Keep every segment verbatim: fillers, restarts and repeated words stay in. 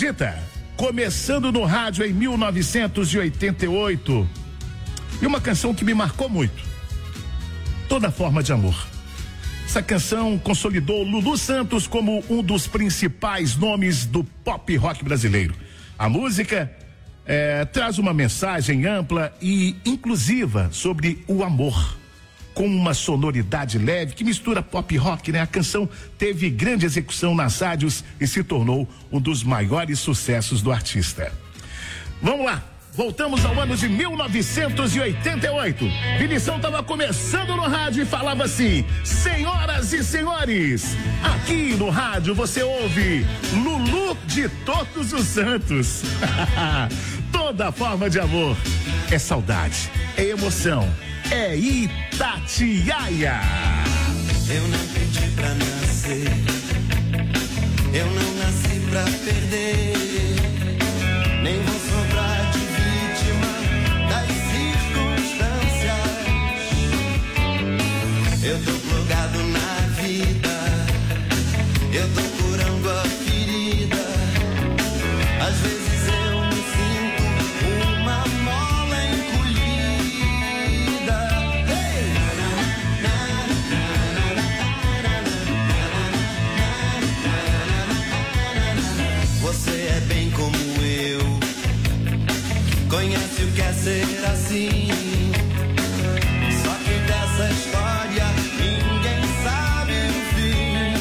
Dita, começando no rádio em mil novecentos e oitenta e oito. E uma canção que me marcou muito. Toda Forma de Amor. Essa canção consolidou Lulu Santos como um dos principais nomes do pop rock brasileiro. A música é, traz uma mensagem ampla e inclusiva sobre o amor, com uma sonoridade leve que mistura pop rock, né? A canção teve grande execução nas rádios e se tornou um dos maiores sucessos do artista. Vamos lá, voltamos ao ano de mil novecentos e oitenta e oito. Vinição estava começando no rádio e falava assim: senhoras e senhores, aqui no rádio você ouve Lulu de Todos os Santos. Toda Forma de Amor é saudade, é emoção, é Itatiaia. Eu não pedi pra nascer, eu não nasci pra perder, nem vou sobrar de vítima das circunstâncias. Eu tô plugado na vida, eu tô curando a ferida. Às vezes eu me sinto uma mola encolhida. Hey! Você é bem como eu, conhece o que é ser assim. Só que dessa história ninguém sabe o fim.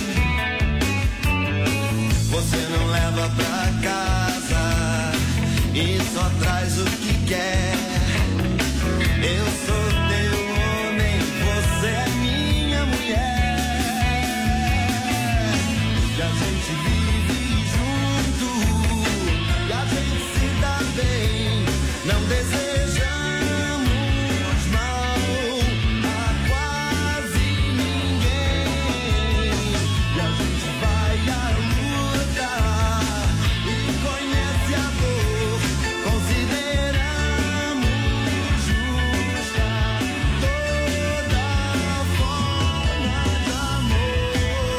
Você não leva pra casa e só traz o que quer. Eu sou teu homem, você é minha mulher. E a gente vive junto, e a gente se dá bem. Não desejamos mal a quase ninguém. E a gente vai à luta e conhece a dor. Consideramos justa toda forma de amor.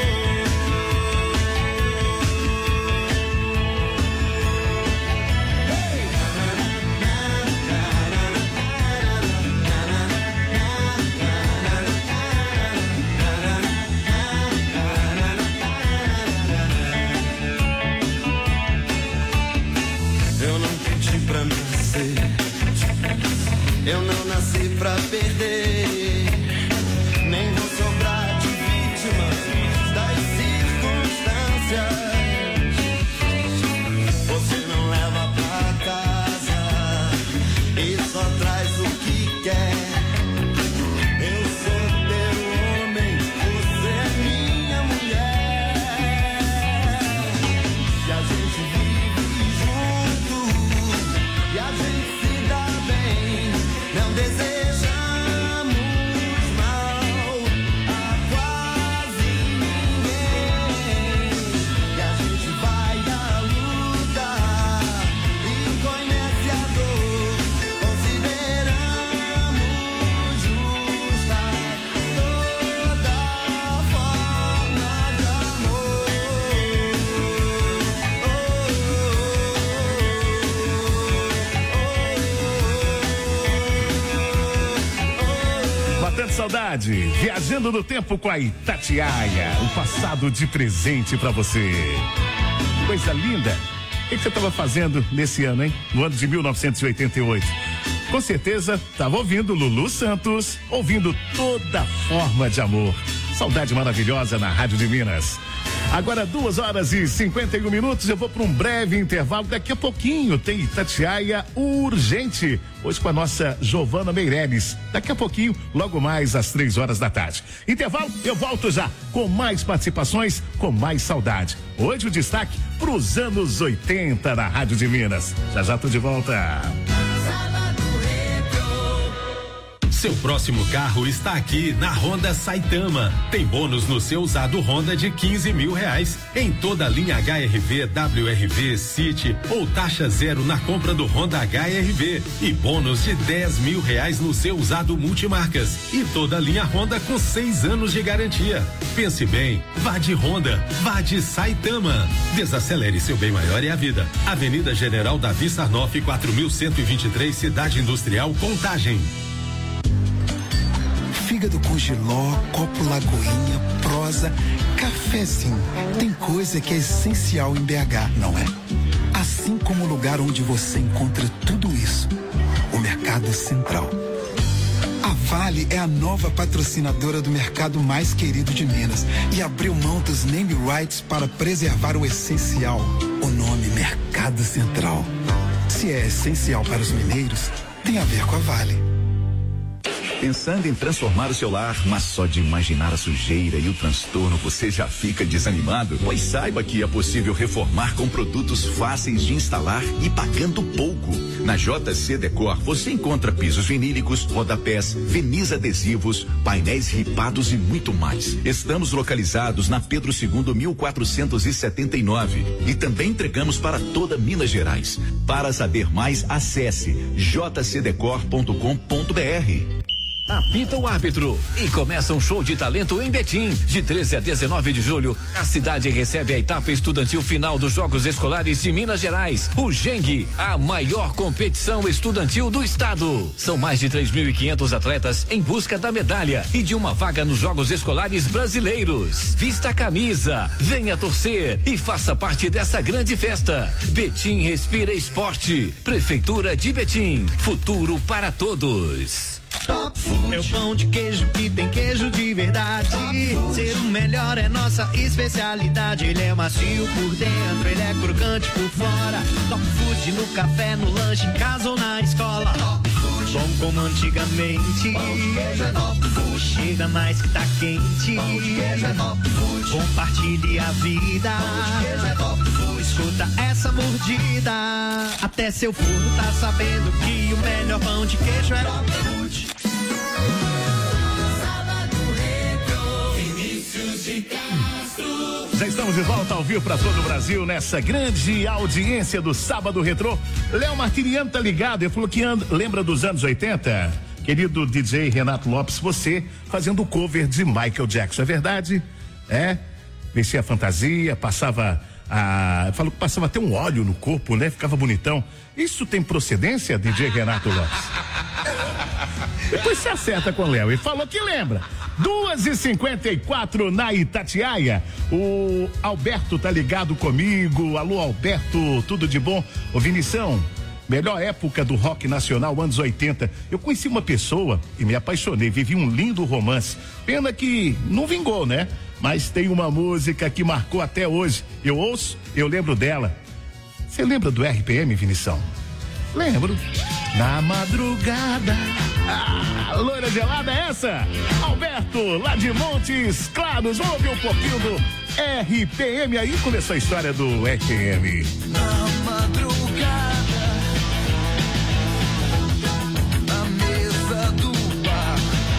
Eu não pedi pra nascer, eu não nasci pra perder, nem vou sobrar de vítimas das circunstâncias. Você não leva pra casa e só traz o que quer. Eu sou teu homem, você é minha mulher. E a gente vive junto, e a gente se dá bem. Não desejamos mal a quase ninguém. E a gente vai à luta e conhece a dor. Consideramos justa toda forma de amor. Matando saudade, viajando no tempo com a Itatiaia, o passado de presente pra você. Coisa linda. O que que você estava fazendo nesse ano, hein? No ano de mil novecentos e oitenta e oito. Com certeza estava ouvindo Lulu Santos, ouvindo Toda Forma de Amor. Saudade maravilhosa na Rádio de Minas. Agora duas horas e cinquenta e um minutos, eu vou para um breve intervalo. Daqui a pouquinho tem Itatiaia Urgente, hoje com a nossa Giovana Meirelles. Daqui a pouquinho, logo mais às três horas da tarde. Intervalo, eu volto já com mais participações, com mais saudade. Hoje o destaque para os anos oitenta na Rádio de Minas. Já já tô de volta. Seu próximo carro está aqui na Honda Saitama. Tem bônus no seu usado Honda de quinze mil reais em toda a linha H R V, W R V, City ou taxa zero na compra do Honda H R V e bônus de dez mil reais no seu usado multimarcas e toda a linha Honda com seis anos de garantia. Pense bem, vá de Honda, vá de Saitama. Desacelere, seu bem maior é a vida. Avenida General Davi Sarnoff, quatro mil cento e vinte e três, Cidade Industrial, Contagem. Fígado com jiló, copo Lagoinha, prosa, cafezinho. Tem coisa que é essencial em B H, não é? Assim como o lugar onde você encontra tudo isso, o Mercado Central. A Vale é a nova patrocinadora do mercado mais querido de Minas e abriu mão dos name rights para preservar o essencial, o nome Mercado Central. Se é essencial para os mineiros, tem a ver com a Vale. Pensando em transformar o seu lar, mas só de imaginar a sujeira e o transtorno você já fica desanimado? Pois saiba que é possível reformar com produtos fáceis de instalar e pagando pouco. Na J C Decor você encontra pisos vinílicos, rodapés, verniz adesivos, painéis ripados e muito mais. Estamos localizados na Pedro segundo, mil quatrocentos e setenta e nove e também entregamos para toda Minas Gerais. Para saber mais, acesse j c decor ponto com ponto b r. Apita o árbitro e começa um show de talento em Betim. De treze a dezenove de julho, a cidade recebe a etapa estudantil final dos Jogos Escolares de Minas Gerais. O Geng, a maior competição estudantil do estado. São mais de três mil e quinhentos atletas em busca da medalha e de uma vaga nos Jogos Escolares brasileiros. Vista a camisa, venha torcer e faça parte dessa grande festa. Betim respira esporte. Prefeitura de Betim, futuro para todos. Top Food é o pão de queijo que tem queijo de verdade. Ser o melhor é nossa especialidade. Ele é macio por dentro, ele é crocante por fora. Top Food no café, no lanche, em casa ou na escola. Top Food, bom como antigamente. Pão de queijo é Top Food. Chega mais que tá quente. Pão de queijo é Top Food. Compartilhe a vida. Pão de queijo é Top Food. Escuta essa mordida. Até seu forno tá sabendo que o melhor pão de queijo é Top Food. Já estamos de volta ao vivo para todo o Brasil nessa grande audiência do Sábado Retrô. Léo Martiniano tá ligado, ele falou que anda, lembra dos anos oitenta? Querido D J Renato Lopes, você fazendo cover de Michael Jackson, é verdade? É? Vestia a fantasia, passava a... falou que passava até um óleo no corpo, né? Ficava bonitão. Isso tem procedência, D J Renato Lopes? Depois você acerta com o Léo. Ele falou que lembra. duas e cinquenta e quatro na Itatiaia. O Alberto tá ligado comigo. Alô, Alberto, tudo de bom? Ô, Vinição, melhor época do rock nacional, anos oitenta. Eu conheci uma pessoa e me apaixonei. Vivi um lindo romance. Pena que não vingou, né? Mas tem uma música que marcou até hoje. Eu ouço, eu lembro dela. Você lembra do R P M, Vinição? Lembro. Na madrugada. Ah, loira gelada é essa? Alberto, lá de Montes Claros. Vamos ouvir um pouquinho do R P M. Aí começou a história do R P M. Na madrugada, na mesa do bar,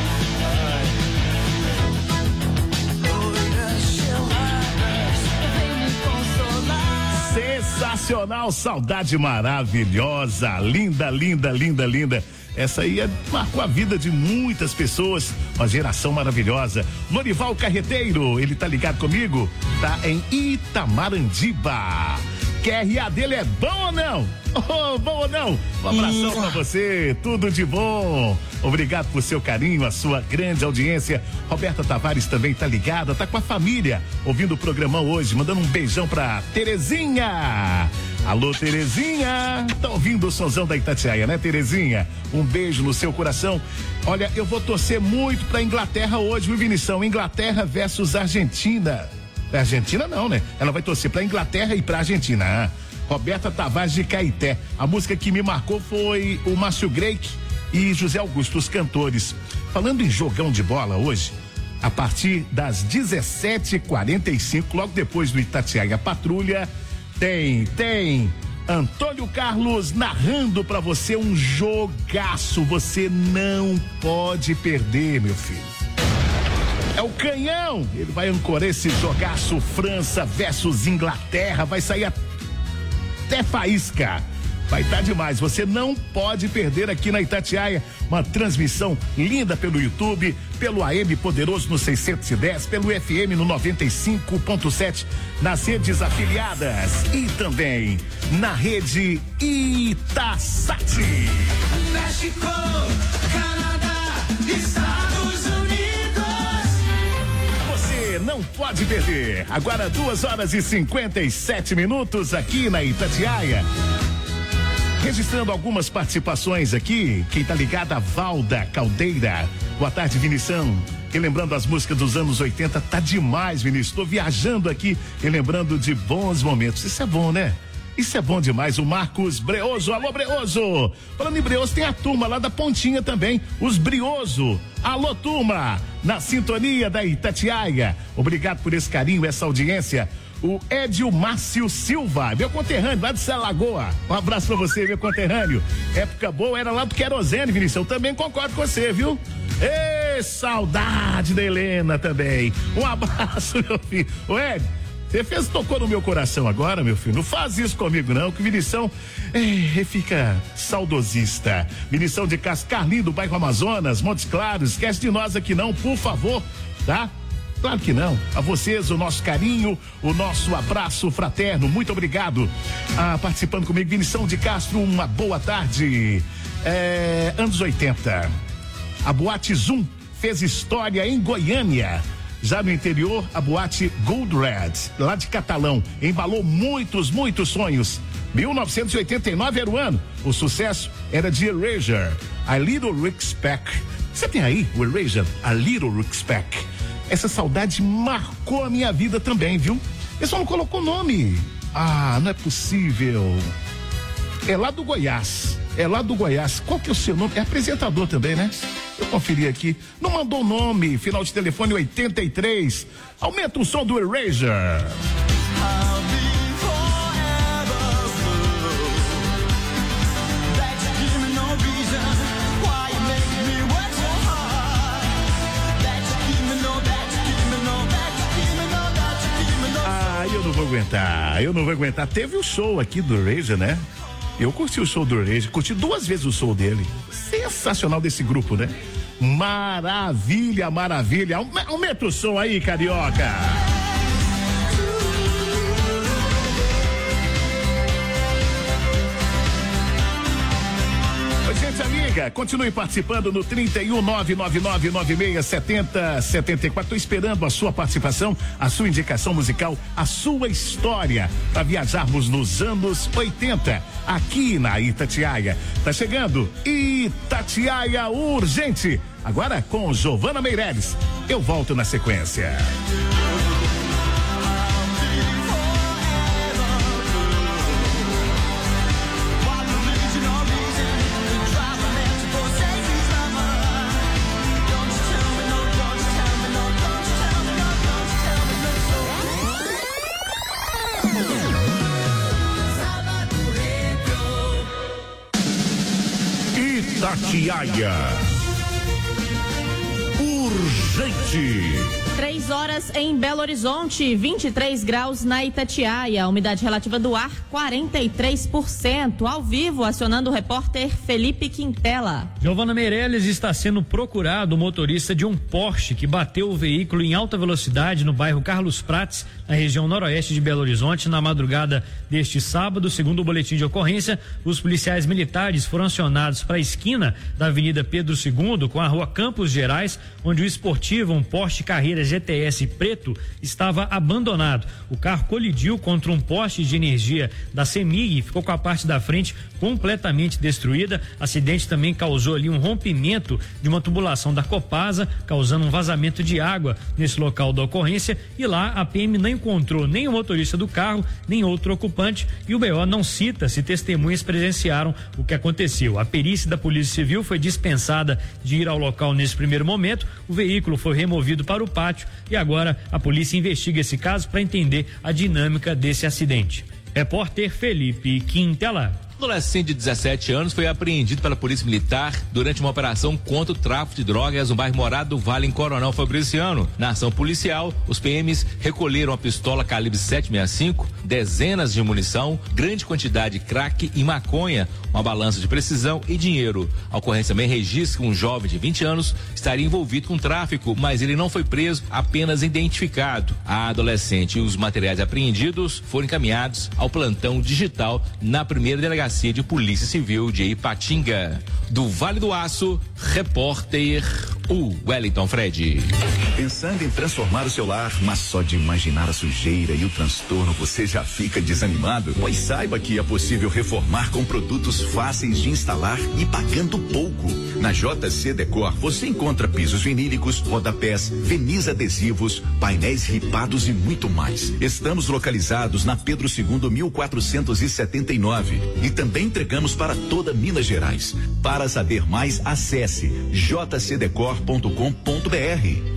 loiras geladas, vem me consolar. Sensacional, saudade maravilhosa, linda, linda, linda, linda. Essa aí é, marcou a vida de muitas pessoas, uma geração maravilhosa. Lorival Carreteiro, ele tá ligado comigo? Tá em Itamarandiba. Q R A dele é bom ou não? Oh, bom ou não? Um abração pra você, tudo de bom. Obrigado por seu carinho, a sua grande audiência. Roberta Tavares também tá ligada, tá com a família, ouvindo o programão hoje, mandando um beijão pra Terezinha. Alô, Terezinha, tá ouvindo o sonzão da Itatiaia, né, Terezinha? Um beijo no seu coração. Olha, eu vou torcer muito pra Inglaterra hoje, viu, Vinição? Inglaterra versus Argentina. Argentina não, né? Ela vai torcer pra Inglaterra e pra Argentina. Ah, Roberta Tavares de Caeté. A música que me marcou foi o Márcio Greik e José Augusto, os cantores. Falando em jogão de bola hoje, a partir das dezessete e quarenta e cinco, logo depois do Itatiaia Patrulha, tem, tem Antônio Carlos narrando pra você um jogaço, você não pode perder, meu filho. É o Canhão, ele vai ancorar esse jogaço, França versus Inglaterra, vai sair até faísca. Vai estar demais, você não pode perder aqui na Itatiaia, uma transmissão linda pelo YouTube, pelo A M Poderoso no seiscentos e dez, pelo F M no noventa e cinco ponto sete, nas redes afiliadas e também na rede Itasat. México, Canadá, Estados Unidos. Você não pode perder. Agora duas horas e cinquenta e sete minutos aqui na Itatiaia. Registrando algumas participações aqui, quem tá ligado a Valda Caldeira. Boa tarde, Vinição. Relembrando as músicas dos anos oitenta, tá demais, Vinícius. Estou viajando aqui, relembrando de bons momentos. Isso é bom, né? Isso é bom demais. O Marcos Breoso, alô Breoso. Falando em Breoso, tem a turma lá da Pontinha também, os Brioso. Alô, turma, na sintonia da Itatiaia. Obrigado por esse carinho, essa audiência. O Edio Márcio Silva, meu conterrâneo lá de Salagoa. Um abraço pra você, meu conterrâneo. Época boa era lá do Querosene, Vinícius. Eu também concordo com você, viu? Ê, saudade da Helena também. Um abraço, meu filho. Ô, Edio, você fez, tocou no meu coração agora, meu filho. Não faz isso comigo, não, que o Vinição é, fica saudosista. Vinição de Cascarlinho, do bairro Amazonas, Montes Claros. Esquece de nós aqui não, por favor, tá? Claro que não. A vocês o nosso carinho, o nosso abraço fraterno. Muito obrigado. Ah, participando comigo, Vinição de Castro, uma boa tarde. É, anos oitenta. A boate Zoom fez história em Goiânia. Já no interior, a boate Gold Red, lá de Catalão, embalou muitos, muitos sonhos. mil novecentos e oitenta e nove era o ano. O sucesso era de Erasure, A Little Rick Speck. Você tem aí o Erasure, A Little Rick Speck? Essa saudade marcou a minha vida também, viu? Ele só não colocou nome. Ah, não é possível. É lá do Goiás. É lá do Goiás. Qual que é o seu nome? É apresentador também, né? Eu conferi aqui. Não mandou o nome. Final de telefone oitenta e três. Aumenta o som do Erasure. Eu não vou aguentar, eu não vou aguentar. Teve o show aqui do Erasure, né? Eu curti o show do Erasure, curti duas vezes o show dele. Sensacional desse grupo, né? Maravilha, maravilha. Aumenta o som aí, carioca. Gente amiga, continue participando no trinta e um, nove nove nove nove seis sete zero sete quatro. Tô esperando a sua participação, a sua indicação musical, a sua história para viajarmos nos anos oitenta aqui na Itatiaia. Tá chegando Itatiaia Urgente. Agora com Giovana Meireles. Eu volto na sequência. Itatiaia Urgente. Três horas em Belo Horizonte, vinte e três graus na Itatiaia, umidade relativa do ar quarenta e três por cento. Ao vivo, acionando o repórter Felipe Quintela. Giovana Meireles, está sendo procurado o motorista de um Porsche que bateu o veículo em alta velocidade no bairro Carlos Prates, na região noroeste de Belo Horizonte, na madrugada deste sábado. Segundo o boletim de ocorrência, os policiais militares foram acionados para a esquina da Avenida Pedro segundo com a rua Campos Gerais, onde o esportivo, um Porsche Carreira G T S preto, estava abandonado. O carro colidiu contra um poste de energia da CEMIG e ficou com a parte da frente completamente destruída. Acidente também causou ali um rompimento de uma tubulação da Copasa, causando um vazamento de água nesse local da ocorrência, e lá a P M não encontrou nem o motorista do carro, nem outro ocupante, e o B O não cita se testemunhas presenciaram o que aconteceu. A perícia da Polícia Civil foi dispensada de ir ao local nesse primeiro momento. O veículo foi removido para o pátio e agora a polícia investiga esse caso para entender a dinâmica desse acidente. Repórter Felipe Quintela. Um adolescente de dezessete anos foi apreendido pela Polícia Militar durante uma operação contra o tráfico de drogas no bairro Morado do Vale, em Coronel Fabriciano. Na ação policial, os P Ms recolheram a pistola calibre sete sessenta e cinco, dezenas de munição, grande quantidade de crack e maconha, uma balança de precisão e dinheiro. A ocorrência também registra que um jovem de vinte anos estaria envolvido com tráfico, mas ele não foi preso, apenas identificado. A adolescente e os materiais apreendidos foram encaminhados ao plantão digital na primeira delegacia de Polícia Civil de Ipatinga. Do Vale do Aço, repórter o Wellington Fred. Pensando em transformar o seu lar, mas só de imaginar a sujeira e o transtorno você já fica desanimado? Pois saiba que é possível reformar com produtos fáceis de instalar e pagando pouco. Na J C Decor você encontra pisos vinílicos, rodapés, verniz adesivos, painéis ripados e muito mais. Estamos localizados na Pedro segundo mil quatrocentos e setenta e nove e também entregamos para toda Minas Gerais. Para saber mais, acesse j c decor ponto com ponto b r.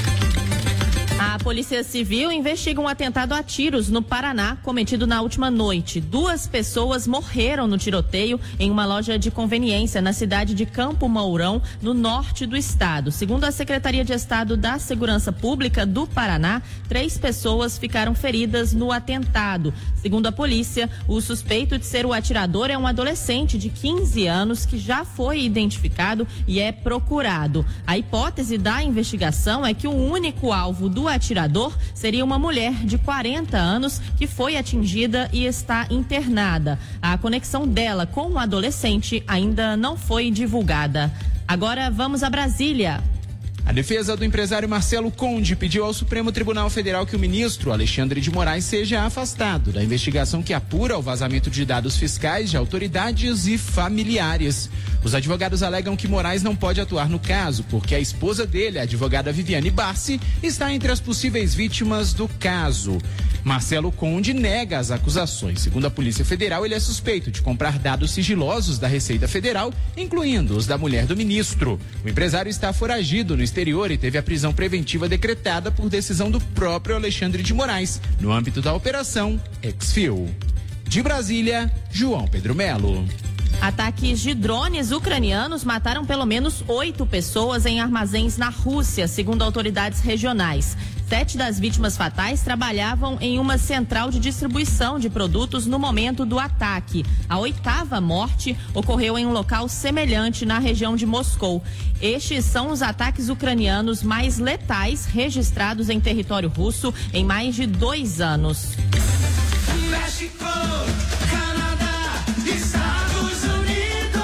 A Polícia Civil investiga um atentado a tiros no Paraná cometido na última noite. Duas pessoas morreram no tiroteio em uma loja de conveniência na cidade de Campo Mourão, no norte do estado. Segundo a Secretaria de Estado da Segurança Pública do Paraná, três pessoas ficaram feridas no atentado. Segundo a polícia, o suspeito de ser o atirador é um adolescente de quinze anos que já foi identificado e é procurado. A hipótese da investigação é que o único alvo do atirador seria uma mulher de quarenta anos que foi atingida e está internada. A conexão dela com o adolescente ainda não foi divulgada. Agora vamos a Brasília. A defesa do empresário Marcelo Conde pediu ao Supremo Tribunal Federal que o ministro Alexandre de Moraes seja afastado da investigação que apura o vazamento de dados fiscais de autoridades e familiares. Os advogados alegam que Moraes não pode atuar no caso, porque a esposa dele, a advogada Viviane Barsi, está entre as possíveis vítimas do caso. Marcelo Conde nega as acusações. Segundo a Polícia Federal, ele é suspeito de comprar dados sigilosos da Receita Federal, incluindo os da mulher do ministro. O empresário está foragido no exterior e teve a prisão preventiva decretada por decisão do próprio Alexandre de Moraes, no âmbito da Operação Exfil. De Brasília, João Pedro Melo. Ataques de drones ucranianos mataram pelo menos oito pessoas em armazéns na Rússia, segundo autoridades regionais. Sete das vítimas fatais trabalhavam em uma central de distribuição de produtos no momento do ataque. A oitava morte ocorreu em um local semelhante na região de Moscou. Estes são os ataques ucranianos mais letais registrados em território russo em mais de dois anos. México, Canadá, Estados Unidos.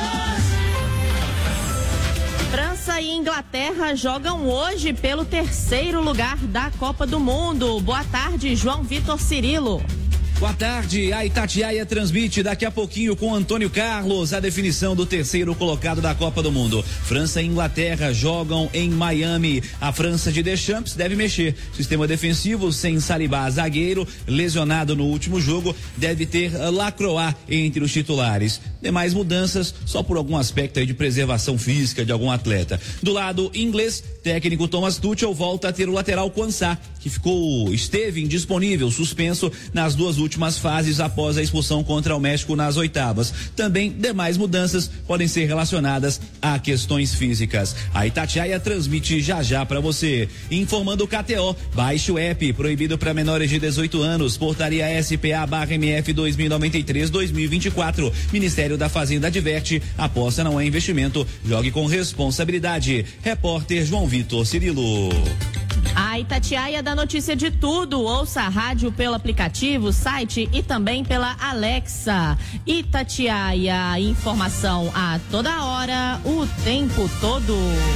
França e Inglaterra jogam hoje pelo terceiro lugar da Copa do Mundo. Boa tarde, João Vitor Cirilo. Boa tarde, a Itatiaia transmite daqui a pouquinho com Antônio Carlos a definição do terceiro colocado da Copa do Mundo. França e Inglaterra jogam em Miami. A França de Deschamps deve mexer. Sistema defensivo sem Saliba, zagueiro, lesionado no último jogo, deve ter Lacroix entre os titulares. Demais mudanças só por algum aspecto aí de preservação física de algum atleta. Do lado inglês, técnico Thomas Tuchel volta a ter o lateral Quansah, que ficou, esteve indisponível, suspenso nas duas últimas fases após a expulsão contra o México nas oitavas. Também demais mudanças podem ser relacionadas a questões físicas. A Itatiaia transmite já já para você. Informando o K T O, baixe o app, proibido para menores de dezoito anos, portaria S P A barra M F dois mil e noventa e três dois mil e vinte e quatro. Ministério da Fazenda adverte, aposta não é investimento, jogue com responsabilidade. Repórter João Vitor Cirilo. A Itatiaia dá notícia de tudo. Ouça a rádio pelo aplicativo, site e também pela Alexa. Itatiaia, informação a toda hora, o tempo todo.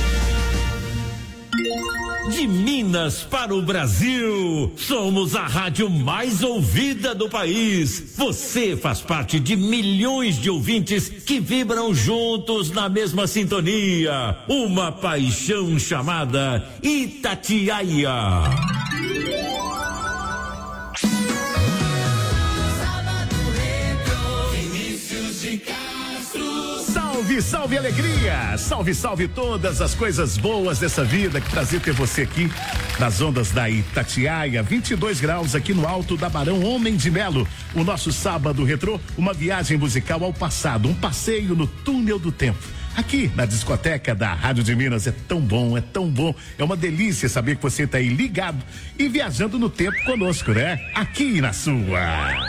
De Minas para o Brasil, somos a rádio mais ouvida do país. Você faz parte de milhões de ouvintes que vibram juntos na mesma sintonia. Uma paixão chamada Itatiaia. Salve, salve alegria! Salve, salve todas as coisas boas dessa vida. Que prazer ter você aqui nas ondas da Itatiaia. vinte e dois graus aqui no alto da Barão Homem de Melo. O nosso sábado retrô, uma viagem musical ao passado, um passeio no túnel do tempo. Aqui na discoteca da Rádio de Minas. É tão bom, é tão bom. É uma delícia saber que você está aí ligado e viajando no tempo conosco, né? Aqui na sua.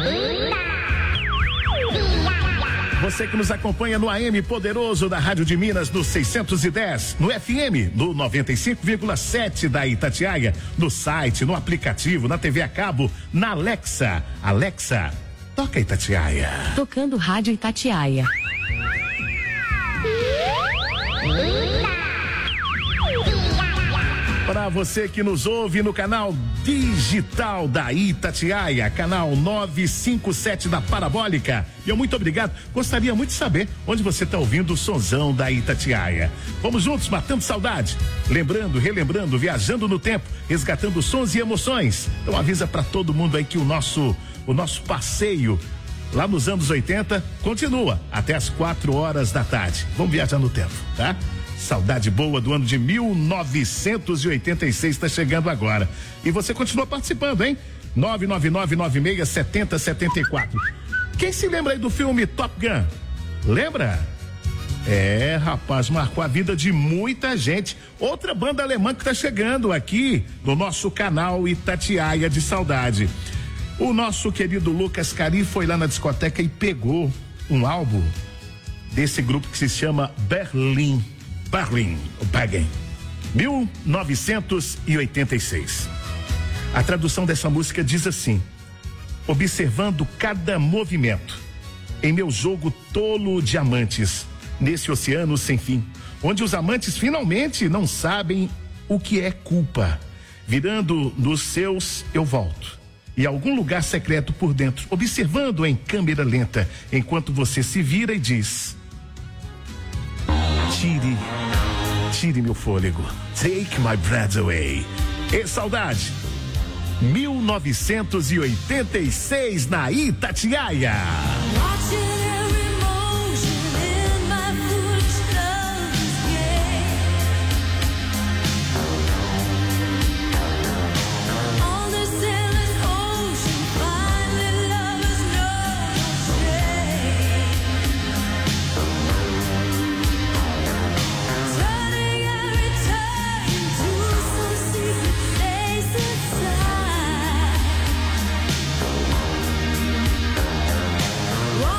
Você que nos acompanha no A M poderoso da Rádio de Minas no seiscentos e dez, no F M no noventa e cinco vírgula sete da Itatiaia, no site, no aplicativo, na T V a cabo, na Alexa. Alexa, toca Itatiaia. Tocando Rádio Itatiaia. Para você que nos ouve no canal digital da Itatiaia, canal novecentos e cinquenta e sete da Parabólica. E eu muito obrigado. Gostaria muito de saber onde você está ouvindo o sonzão da Itatiaia. Vamos juntos, matando saudade. Lembrando, relembrando, viajando no tempo, resgatando sons e emoções. Então avisa para todo mundo aí que o nosso, o nosso passeio lá nos anos oitenta continua até as quatro horas da tarde. Vamos viajar no tempo, tá? Saudade boa do ano de mil novecentos e oitenta e seis está chegando agora. E você continua participando, hein? nove nove nove nove seis sete zero sete quatro. Quem se lembra aí do filme Top Gun? Lembra? É, rapaz, marcou a vida de muita gente. Outra banda alemã que está chegando aqui no nosso canal Itatiaia de Saudade. O nosso querido Lucas Cari foi lá na discoteca e pegou um álbum desse grupo que se chama Berlim. Berlim, o Bergen, mil novecentos e oitenta e seis. A tradução dessa música diz assim: observando cada movimento em meu jogo tolo de amantes, nesse oceano sem fim, onde os amantes finalmente não sabem o que é culpa. Virando nos seus, eu volto. E algum lugar secreto por dentro, observando em câmera lenta, enquanto você se vira e diz: Tire, tire meu fôlego. Take my breath away. E saudade. mil novecentos e oitenta e seis na Itatiaia. Whoa.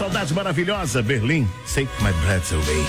saudade maravilhosa, Berlim, Take My Breath Away.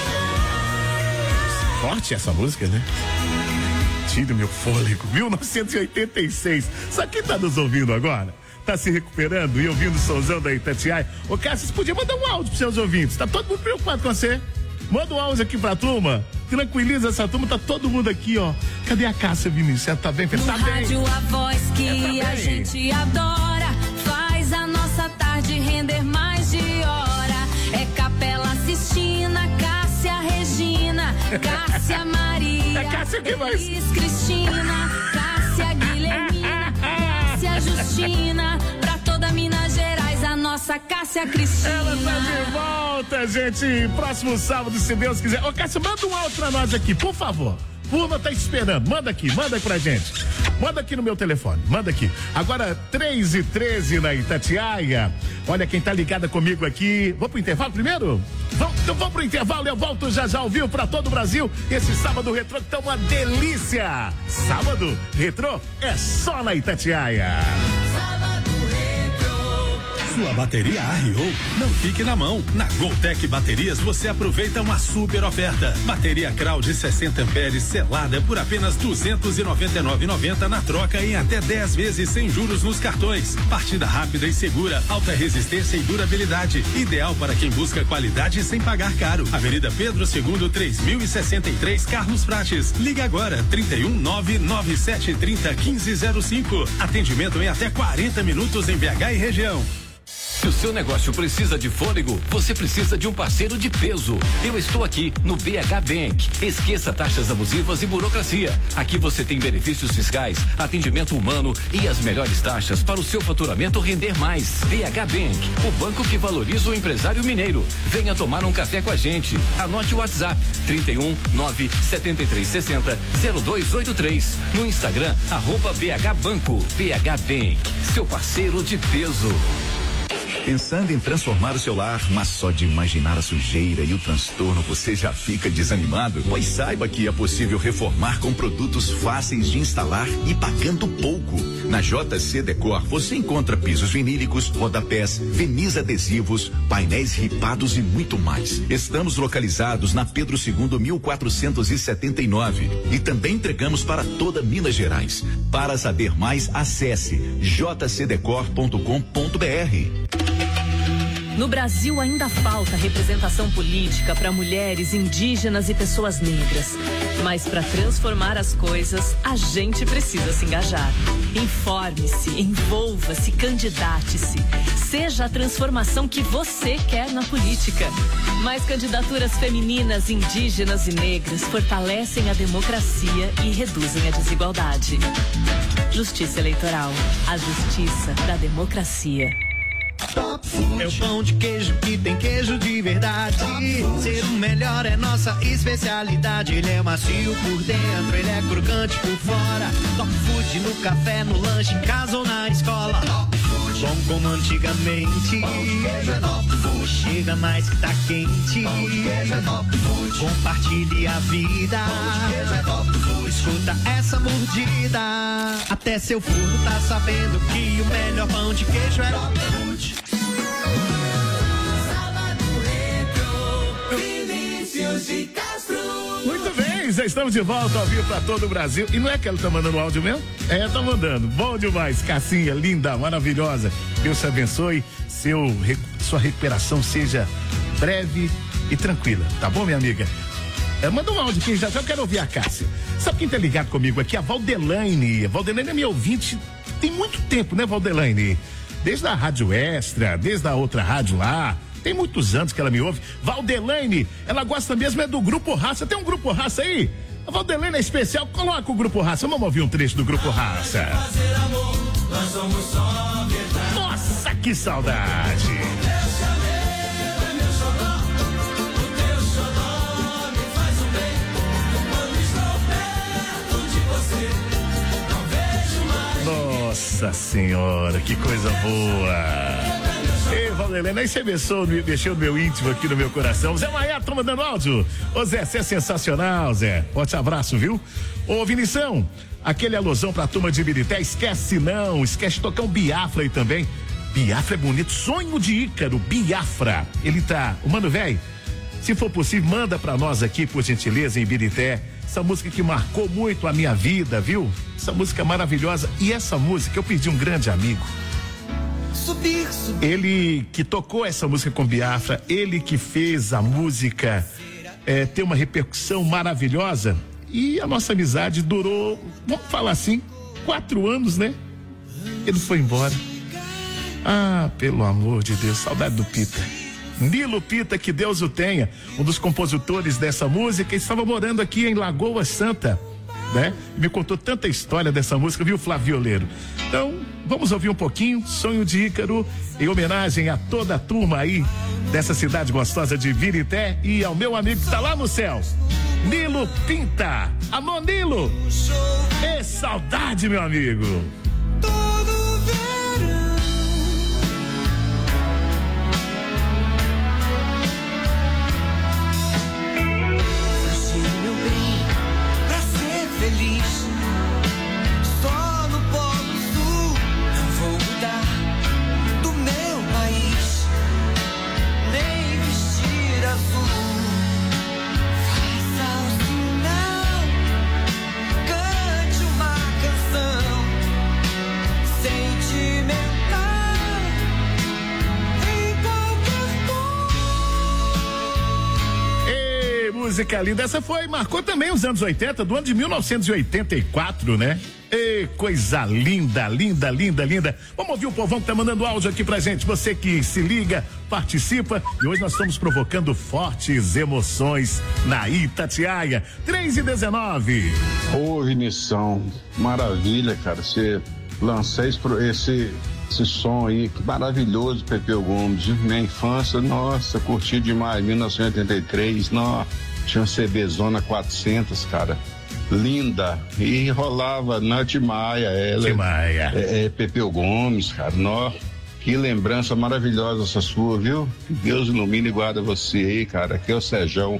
Forte essa música, né? Tira o meu fôlego, mil novecentos e oitenta e seis. Sabe quem tá nos ouvindo agora? Tá se recuperando e ouvindo o somzão da Itatiaia? Ô, Cássio, você podia mandar um áudio pros seus ouvintes, tá todo mundo preocupado com você. Manda um áudio aqui pra turma, tranquiliza essa turma, tá todo mundo aqui, ó. Cadê a Cássia, Vinícius? Ela tá bem? No tá rádio bem. a voz que tá a gente adora, faz a nossa tarde render mais de hora. É Capela Sistina, Cássia Regina, Cássia Maria, é Cássia que mais? Cris Cristina, Cássia Guilhermina, Cássia Justina, pra toda Minas Gerais, a nossa Cássia Cristina. Ela tá de volta, gente. Próximo sábado, se Deus quiser. Ô, Cássia, manda um áudio pra nós aqui, por favor. Turma tá esperando. Manda aqui, manda aí pra gente. Manda aqui no meu telefone, manda aqui. Agora, três e treze na Itatiaia. Olha quem tá ligada comigo aqui. Vou pro intervalo primeiro? Vamos, então vamos pro intervalo. Eu volto já já ao vivo pra todo o Brasil. Esse sábado retrô que tá uma delícia. Sábado retrô é só na Itatiaia. Sua bateria arriou? Não fique na mão. Na Goltec Baterias você aproveita uma super oferta. Bateria Crau de sessenta amperes selada por apenas duzentos e noventa e nove reais e noventa centavos na troca em até dez vezes sem juros nos cartões. Partida rápida e segura, alta resistência e durabilidade. Ideal para quem busca qualidade sem pagar caro. Avenida Pedro segundo, três mil e sessenta e três, Carlos Prates. Liga agora, trinta e um, nove nove sete trinta, quinze zero cinco. Atendimento em até quarenta minutos em B H e região. Se o seu negócio precisa de fôlego, você precisa de um parceiro de peso. Eu estou aqui no B H Bank. Esqueça taxas abusivas e burocracia. Aqui você tem benefícios fiscais, atendimento humano e as melhores taxas para o seu faturamento render mais. B H Bank, o banco que valoriza o empresário mineiro. Venha tomar um café com a gente. Anote o WhatsApp trinta e um, nove setenta e três sessenta, zero dois oito três. No Instagram, arroba B H Banco. B H Bank, seu parceiro de peso. Pensando em transformar o seu lar, mas só de imaginar a sujeira e o transtorno você já fica desanimado? Pois saiba que é possível reformar com produtos fáceis de instalar e pagando pouco. Na J C Decor você encontra pisos vinílicos, rodapés, verniz adesivos, painéis ripados e muito mais. Estamos localizados na Pedro segundo, mil quatrocentos e setenta e nove e também entregamos para toda Minas Gerais. Para saber mais, acesse j c decor ponto com ponto b r. No Brasil ainda falta representação política para mulheres, indígenas e pessoas negras. Mas para transformar as coisas, a gente precisa se engajar. Informe-se, envolva-se, candidate-se. Seja a transformação que você quer na política. Mais candidaturas femininas, indígenas e negras fortalecem a democracia e reduzem a desigualdade. Justiça Eleitoral, a justiça da democracia. Top Food é o pão de queijo que tem queijo de verdade. Ser o melhor é nossa especialidade. Ele é macio por dentro, ele é crocante por fora. Top Food no café, no lanche, em casa ou na escola. Top Food, bom como antigamente. Pão de queijo é Top Food. Chega mais que tá quente. Pão de queijo é Top Food. Compartilhe a vida. Pão de queijo é Top Food. Escuta essa mordida. Até seu forno tá sabendo que o melhor pão de queijo é Top Food. Muito bem, já estamos de volta ao vivo para todo o Brasil. E não é que ela tá mandando áudio mesmo? É, tá mandando. Bom demais, Cassinha, linda, maravilhosa. Deus te abençoe, seu, sua recuperação seja breve e tranquila, tá bom, minha amiga? É, manda um áudio aqui, já já eu quero ouvir a Cássia. Sabe quem tá ligado comigo aqui? A Valdelaine. A Valdelaine é minha ouvinte tem muito tempo, né, Valdelaine? Desde a Rádio Extra, desde a outra rádio lá. Tem muitos anos que ela me ouve. Valdelaine, ela gosta mesmo é do Grupo Raça. Tem um Grupo Raça aí? A Valdelaine é especial. Coloca o Grupo Raça. Vamos ouvir um trecho do Grupo Raça. Nossa, que saudade. Nossa senhora, que coisa boa. Ei, Valdelaine, aí você mexeu, mexeu no meu íntimo aqui no meu coração. Zé Maia, tô mandando áudio. Ô Zé, você é sensacional, Zé. Forte abraço, viu? Ô Vinição, aquele alusão pra turma de Birité, esquece não, esquece tocar um Biafra aí também. Biafra é bonito, Sonho de Ícaro, Biafra. Ele tá, o mano velho, se for possível, manda pra nós aqui, por gentileza, em Ibirité. Essa música que marcou muito a minha vida, viu? Essa música maravilhosa. E essa música, eu perdi um grande amigo. Subir, subir. Ele que tocou essa música com Biafra, ele que fez a música é, ter uma repercussão maravilhosa. E a nossa amizade durou, vamos falar assim, quatro anos, né? Ele foi embora. Ah, pelo amor de Deus, saudade do Pita. Nilo Pita, que Deus o tenha, um dos compositores dessa música, estava morando aqui em Lagoa Santa, né? Me contou tanta história dessa música, viu, Flavioleiro? Então, vamos ouvir um pouquinho, Sonho de Ícaro, em homenagem a toda a turma aí dessa cidade gostosa de Ibirité e ao meu amigo que tá lá no céu, Nilo Pinta. Alô, Nilo! É saudade, meu amigo! Feliz, só no Polo Sul não vou mudar do meu país, nem vestir azul. Faça o sinal, cante uma canção sentimental em qualquer tom. Ei, música linda, essa foi, marcou também os anos oitenta, do ano de mil novecentos e oitenta e quatro, né? Ei, coisa linda, linda, linda, linda. Vamos ouvir o povão que tá mandando áudio aqui pra gente. Você que se liga, participa. E hoje nós estamos provocando fortes emoções na Itatiaia. três e dezenove. Ô, Vinição, maravilha, cara. Você lançar esse, esse, esse som aí, que maravilhoso, Pepeu Gomes. Minha infância, nossa, curti demais. mil novecentos e oitenta e três, nossa. Tinha uma C B Zona quatrocentos, cara. Linda. E rolava na Timaia, ela. Timaia. É, é Pepeu Gomes, cara. Nó, que lembrança maravilhosa essa sua, viu? Que Deus ilumine e guarda você aí, cara. Aqui é o Sérgio.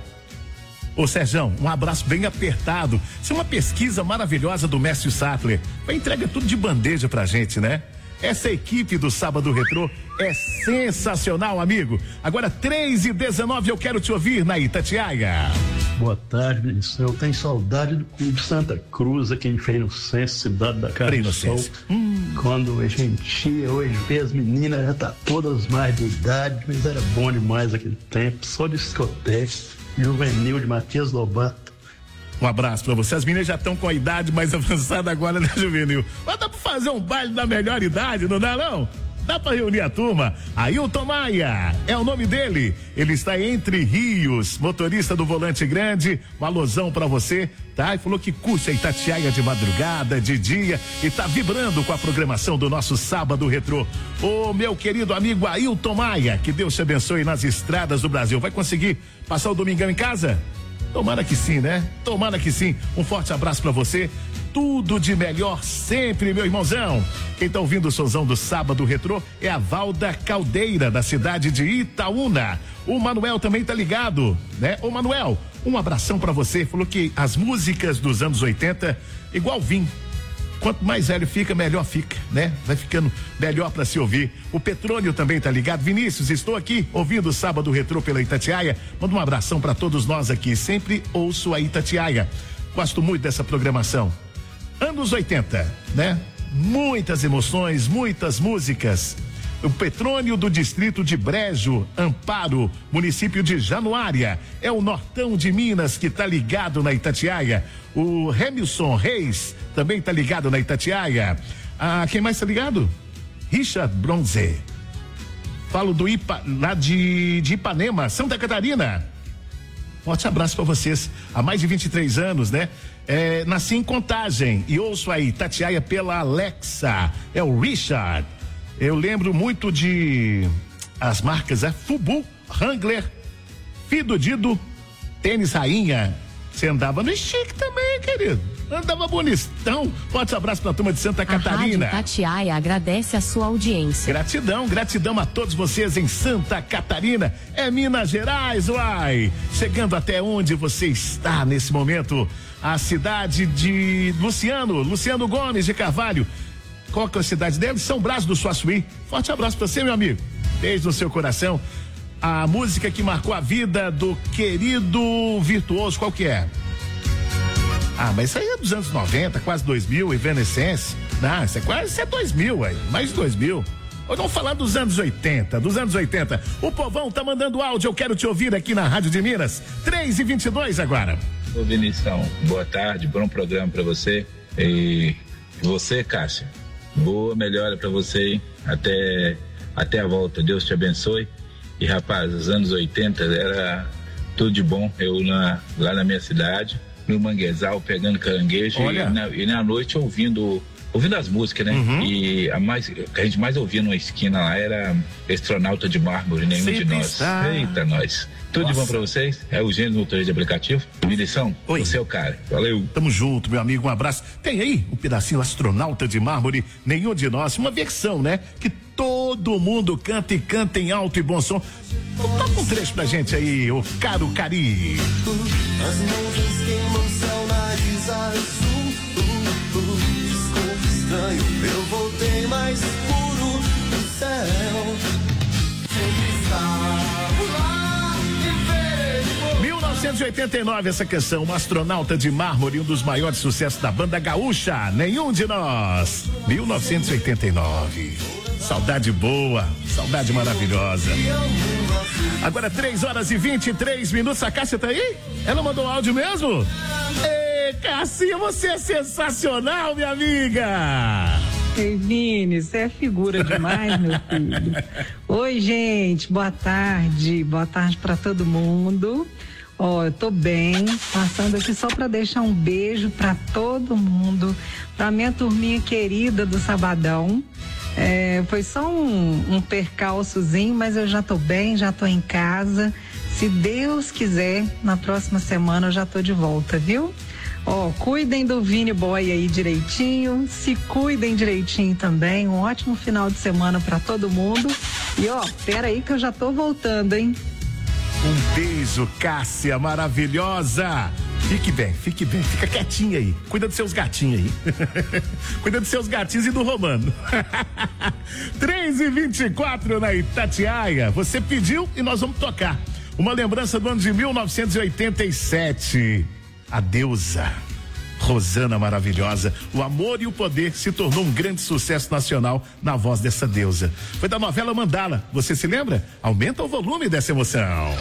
Ô Sérgio, um abraço bem apertado. Isso é uma pesquisa maravilhosa do Mestre Sattler. Vai entrega tudo de bandeja pra gente, né? Essa equipe do Sábado Retrô é sensacional, amigo. Agora três e dezenove, eu quero te ouvir na Itatiaia. Boa tarde, eu tenho saudade do Clube Santa Cruz, aqui em Feira Inocência, cidade da Cara do Sol. Hum. Quando a gente ia, hoje vê as meninas já tá todas mais de idade, mas era bom demais aquele tempo, só discoteca, juvenil de Matias Lobato. Um abraço pra você. As meninas já estão com a idade mais avançada agora, né, juvenil? Mas dá pra fazer um baile da melhor idade, não dá não? Dá pra reunir a turma. Ailton Maia é o nome dele. Ele está entre rios, motorista do Volante Grande. Um alusão pra você, tá? E falou que curte a Itatiaia de madrugada, de dia e tá vibrando com a programação do nosso Sábado Retrô. Ô, meu querido amigo Ailton Maia, que Deus te abençoe nas estradas do Brasil. Vai conseguir passar o domingão em casa? Tomara que sim, né? Tomara que sim. Um forte abraço pra você. Tudo de melhor sempre, meu irmãozão. Quem tá ouvindo o somzão do Sábado Retrô é a Valda Caldeira, da cidade de Itaúna. O Manuel também tá ligado, né? Ô Manuel, um abração pra você. Falou que as músicas dos anos oitenta, igual vinho. Quanto mais velho fica, melhor fica, né? Vai ficando melhor pra se ouvir. O Petrônio também tá ligado. Vinícius, estou aqui ouvindo o Sábado Retrô pela Itatiaia. Manda um abração pra todos nós aqui. Sempre ouço a Itatiaia. Gosto muito dessa programação. Anos oitenta, né? Muitas emoções, muitas músicas. O Petrônio do distrito de Brejo, Amparo, município de Januária. É o Nortão de Minas que tá ligado na Itatiaia. O Remilson Reis também tá ligado na Itatiaia. Ah, quem mais tá ligado? Richard Bronze. Falo do Ipa, lá de, de Ipanema, Santa Catarina. Forte abraço pra vocês. Há mais de vinte e três anos, né? É, nasci em Contagem e ouço a Itatiaia pela Alexa. É o Richard. Eu lembro muito de as marcas, é Fubu, Wrangler, Fido Dido, Tênis Rainha. Você andava no chique também, querido. Andava bonitão. Forte abraço pra turma de Santa Catarina. A Rádio Itatiaia agradece a sua audiência. Gratidão, gratidão a todos vocês em Santa Catarina. É Minas Gerais, uai. Chegando até onde você está nesse momento. A cidade de Luciano, Luciano Gomes de Carvalho. Qual que é a cidade dele? São Brás do Suaçuí. Forte abraço pra você, meu amigo. Beijo no seu coração. A música que marcou a vida do querido virtuoso, qual que é? Ah, mas isso aí é dos anos noventa, quase dois mil, Evanescence. Não, isso é quase isso é dois mil, aí, mais de dois mil. Ou vamos falar dos anos oitenta, dos anos oitenta. O povão tá mandando áudio, eu quero te ouvir aqui na Rádio de Minas. três e vinte e dois agora. Ô Vinição, boa tarde, bom programa pra você. E você, Cássio, boa melhora pra você, hein? Até, até a volta, Deus te abençoe. E rapaz, os anos oitenta era tudo de bom. Eu na, lá na minha cidade, no manguezal, pegando caranguejo e na, e na noite ouvindo ouvindo as músicas, né? Uhum. E a mais que a gente mais ouvia numa esquina lá era Astronauta de Mármore, nenhum Sem de nós. Pensar. Eita, nós. Tudo Nossa. De bom pra vocês? É o Gênesis Motorista de Aplicativo. Milição, você é o cara. Valeu. Tamo junto, meu amigo, um abraço. Tem aí um pedacinho Astronauta de Mármore, nenhum de nós. Uma versão, né? Que todo mundo canta e canta em alto e bom som. Toca um trecho pra gente aí, o Caro Cari. As nuvens queimam céu, nariz azul. Uh, uh, desculpa estranho, eu voltei mais puro do céu. Sempre estava lá e veio. mil novecentos e oitenta e nove, essa canção, um Astronauta de Mármore, um dos maiores sucessos da banda gaúcha, nenhum de nós. mil novecentos e oitenta e nove. Saudade boa, saudade maravilhosa. Agora três horas e vinte e três minutos. A Cássia tá aí? Ela mandou áudio mesmo? Ê, Cássia, você é sensacional, minha amiga! Ei, Vini, você é figura demais, meu filho. Oi, gente, boa tarde. Boa tarde pra todo mundo. Ó, oh, eu tô bem, passando aqui só pra deixar um beijo pra todo mundo, pra minha turminha querida do Sabadão. É, foi só um, um percalçozinho, mas eu já tô bem, já tô em casa. Se Deus quiser, na próxima semana eu já tô de volta, viu? Ó, cuidem do Vini Boy aí direitinho, se cuidem direitinho também. Um ótimo final de semana pra todo mundo. E ó, pera aí que eu já tô voltando, hein? Um beijo, Cássia, maravilhosa. Fique bem, fique bem, fica quietinha aí. Cuida dos seus gatinhos aí. Cuida dos seus gatinhos e do Romano. três e vinte e quatro na Itatiaia. Você pediu e nós vamos tocar. Uma lembrança do ano de mil novecentos e oitenta e sete. A deusa Rosana maravilhosa. O Amor e o Poder se tornou um grande sucesso nacional na voz dessa deusa. Foi da novela Mandala. Você se lembra? Aumenta o volume dessa emoção.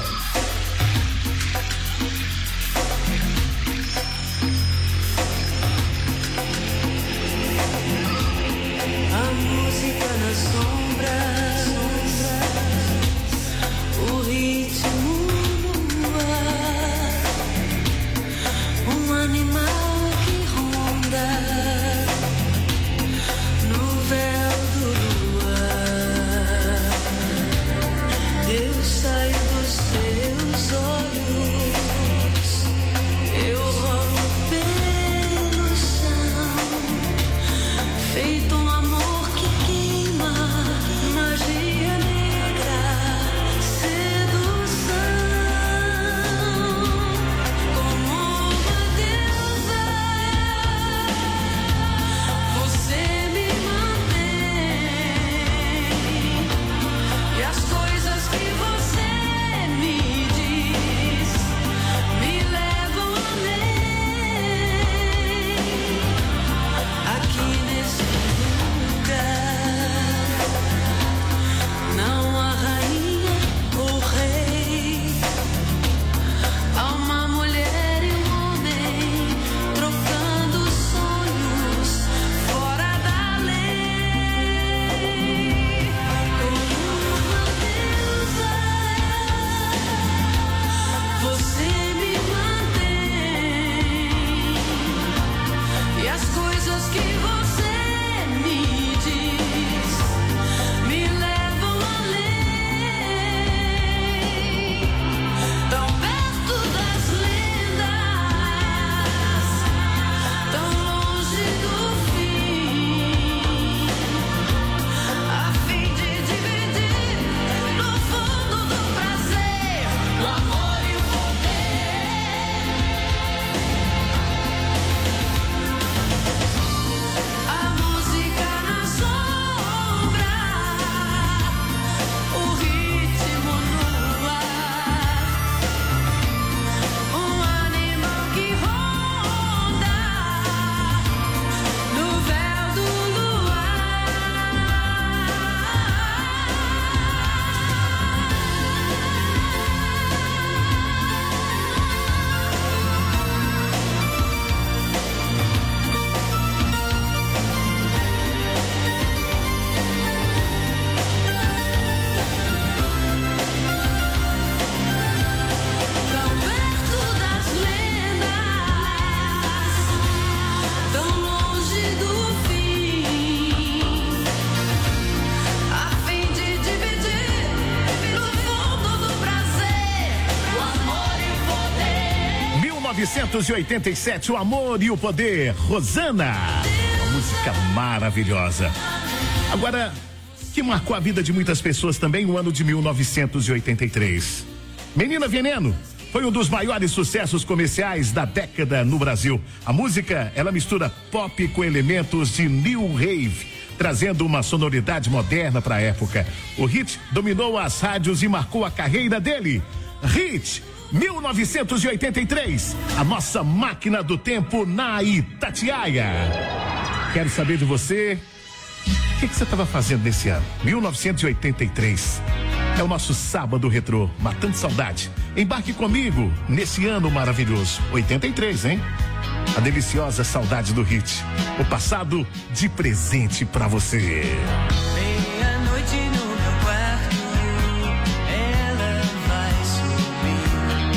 novecentos e oitenta e sete, o amor e o poder, Rosana. Uma música maravilhosa. Agora, que marcou a vida de muitas pessoas também, o ano de mil novecentos e oitenta e três. Menina Veneno foi um dos maiores sucessos comerciais da década no Brasil. A música, ela mistura pop com elementos de new rave, trazendo uma sonoridade moderna para a época. O hit dominou as rádios e marcou a carreira dele. Hit mil novecentos e oitenta e três, a nossa máquina do tempo na Itatiaia. Quero saber de você, o que, que você estava fazendo nesse ano? mil novecentos e oitenta e três. É o nosso sábado retrô, matando saudade. Embarque comigo nesse ano maravilhoso. oitenta e três, hein? A deliciosa saudade do hit. O passado de presente pra você. Meia-noite no meu quarto, ela vai subir.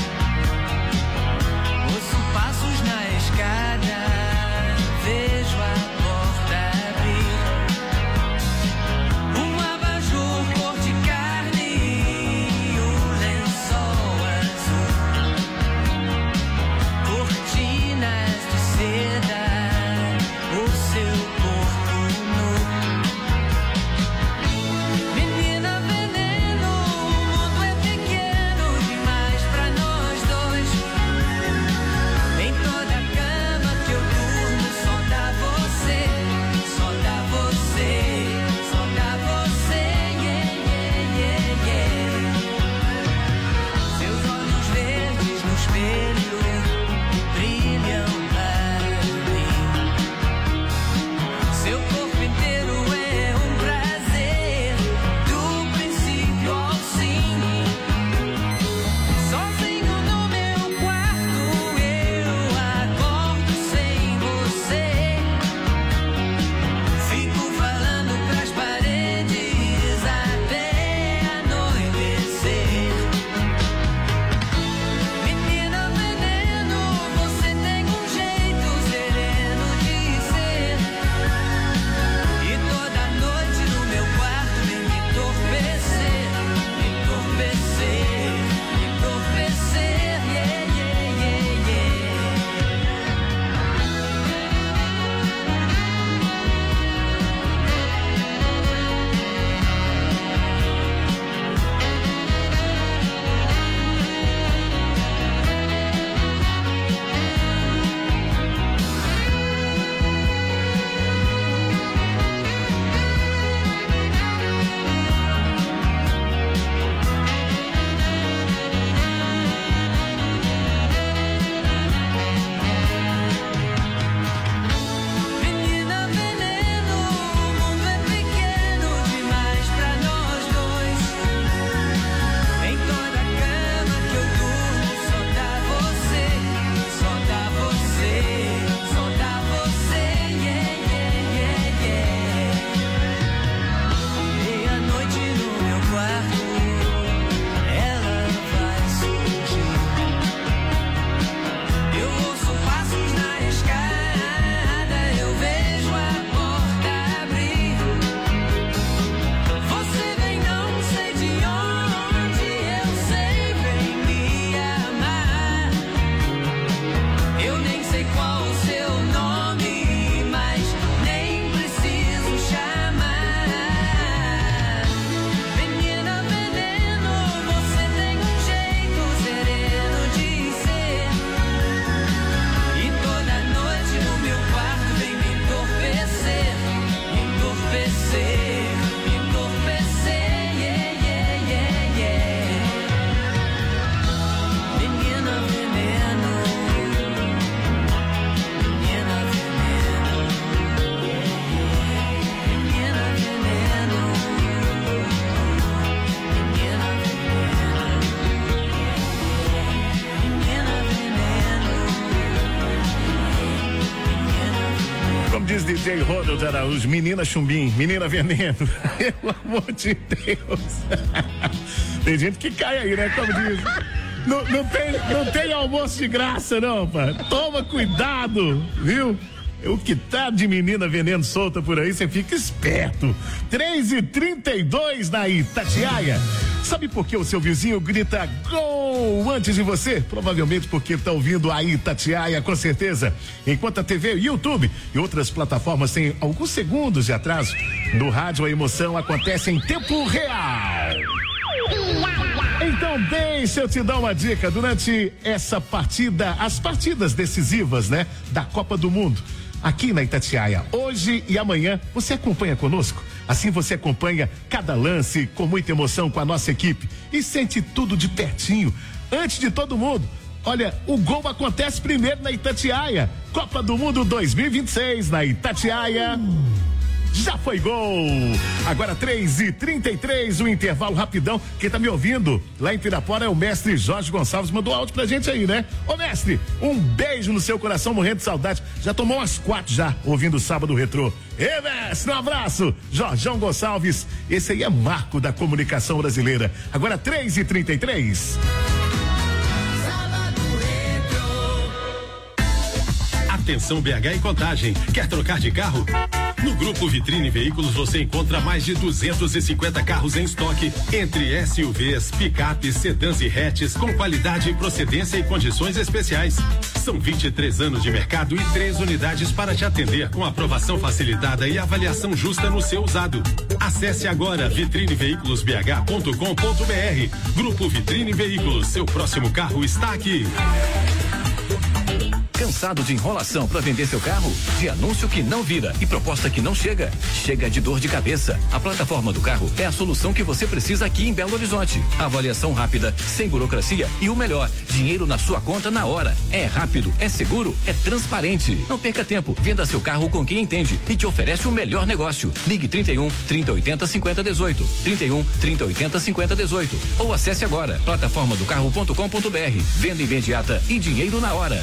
Ouço passos na escada, vejo a porta abrir. Um abajur cor de carne e um lençol azul. Cortinas de seda, o seu corpo nu. Menina veneno, o mundo é pequeno demais pra nós dois. Em toda cama que eu durmo só dá você, só dá você, só dá você, yeah, yeah, yeah, yeah. Seus olhos verdes no espelho brilham para mim. Seu corpo inteiro é um prazer, do princípio ao fim. Sozinho no meu quarto eu acordo sem você. Fico falando pras paredes até anoitecer. Menina veneno, você tem um jeito sereno de ser. E toda noite no meu quarto vem me entorpecer, me entorpecer, me entorpecer, yeah, yeah, yeah, yeah. Menina veneno, o mundo é pequeno demais pra nós dois. Em toda cama que eu durmo só dá você, só dá você, só dá você, yeah, yeah, yeah, yeah. Meia-noite no meu quarto, ela vai surgir. Eu ouço passos na escada, eu vejo a porta abrir. Você vem não sei de onde, eu sei, vem me amar. Eu nem sei qual o seu nome, mas nem preciso chamar. Menina veneno, você tem um jeito sereno de ser. E toda noite no meu quarto vem me entorpecer, me entorpecer, me entorpecer, yeah, yeah, yeah, yeah. Menina veneno, menina veneno, menina veneno, menina Como diz D J Ronald Araújo, menina chumbim, menina veneno. Pelo amor de Deus. Tem gente que cai aí, né? Como diz. Não, não, tem, não tem almoço de graça, não, pá. Toma cuidado, viu? O que tá de menina veneno solta por aí, você fica esperto. três e trinta e dois na Itatiaia. Sabe por que o seu vizinho grita gol antes de você? Provavelmente porque tá ouvindo a Itatiaia, com certeza. Enquanto a T V, YouTube e outras plataformas têm alguns segundos de atraso, no rádio a emoção acontece em tempo real. Então deixa eu te dar uma dica. Durante essa partida, as partidas decisivas, né, da Copa do Mundo, aqui na Itatiaia, hoje e amanhã, você acompanha conosco? Assim você acompanha cada lance com muita emoção com a nossa equipe e sente tudo de pertinho, antes de todo mundo. Olha, o gol acontece primeiro na Itatiaia. Copa do Mundo dois mil e vinte e seis na Itatiaia. Já foi gol! Agora três e trinta e três, um intervalo rapidão. Quem tá me ouvindo lá em Pirapora é o mestre Jorge Gonçalves, mandou áudio pra gente aí, né? Ô mestre, um beijo no seu coração, morrendo de saudade. Já tomou umas quatro já, ouvindo o Sábado Retrô. Ê, mestre, um abraço! Jorjão Gonçalves, esse aí é marco da comunicação brasileira. Agora três e trinta e três. Atenção B H e Contagem, quer trocar de carro? No Grupo Vitrine Veículos você encontra mais de duzentos e cinquenta carros em estoque, entre S U Vs, picapes, sedãs e hatches com qualidade, procedência e condições especiais. São vinte e três anos de mercado e três unidades para te atender, com aprovação facilitada e avaliação justa no seu usado. Acesse agora vitrine veículos b h ponto com ponto b r. Grupo Vitrine Veículos, seu próximo carro está aqui. Cansado de enrolação para vender seu carro? De anúncio que não vira e proposta que não chega? Chega de dor de cabeça. A plataforma do carro é a solução que você precisa aqui em Belo Horizonte. Avaliação rápida, sem burocracia e o melhor, dinheiro na sua conta na hora. É rápido, é seguro, é transparente. Não perca tempo, venda seu carro com quem entende e te oferece o melhor negócio. Ligue trinta e um, trinta, oitenta, cinquenta, dezoito. trinta e um, trinta, oitenta, cinquenta, dezoito. Ou acesse agora plataforma do carro ponto com ponto b r. Venda imediata e dinheiro na hora.